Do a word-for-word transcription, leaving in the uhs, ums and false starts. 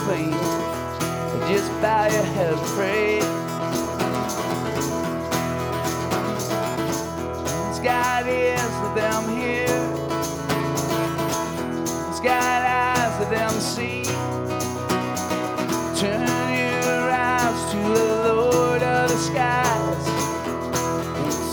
clean. Just bow your head and pray. It's got ears for them hear. It's got eyes for them see.